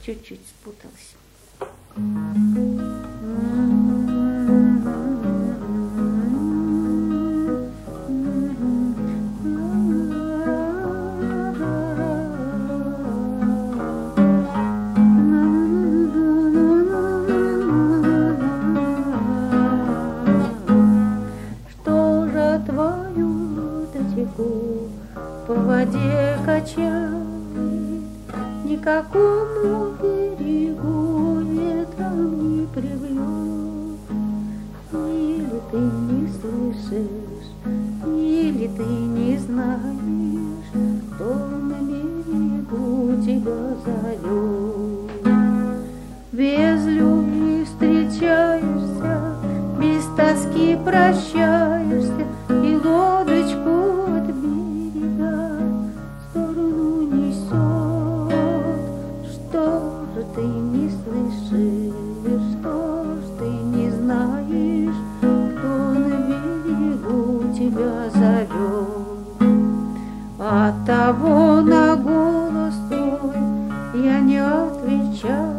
чуть-чуть спутался. Что же твою дотеку по воде качает, никакому берегу ветром не привлек. Или ты не слышишь, или ты не знаешь, кто на берегу тебя зовет. Без любви встречаешься, без тоски прощаешься, и лодочку от берега в сторону несет. Что же ты не слышишь, что ж ты не знаешь, кто на берегу тебя зовет? Оттого на голос твой я не отвечаю.